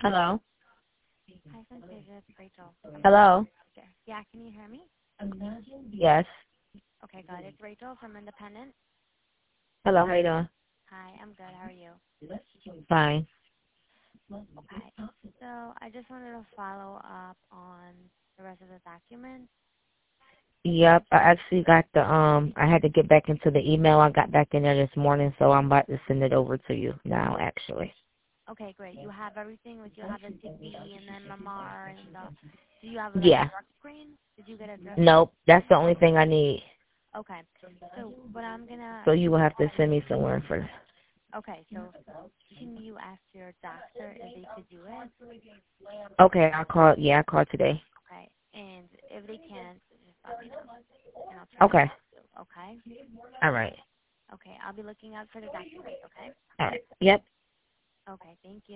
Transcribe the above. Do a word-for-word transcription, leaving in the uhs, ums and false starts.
Hello? Hi, Fantasia. It's Rachel. Hello? Okay. Yeah, can you hear me? Yes. Okay, good. It's Rachel from Independent. Hello, how you doing? Hi, I'm good. How are you? Fine. Okay. So I just wanted to follow up on the rest of the documents. Yep, I actually got the, um, I had to get back into the email. I got back in there this morning, so I'm about to send it over to you now, actually. Okay, great. You have everything. Like you have the T B and then Mamar and the. Do you have like a Yeah. drug screen? Did you get a drug? Nope, that's the only thing I need. Okay. So what I'm gonna. So you will have to send me somewhere for. Okay. So can you ask your doctor if they could do it? Okay, I'll call, yeah, I'll call today. Okay. And if they can't, just let me know, and I'll try to Okay. help you. Okay. All right. Okay. I'll be looking out for the documents. Okay. All right. Yep. Okay. Thank you.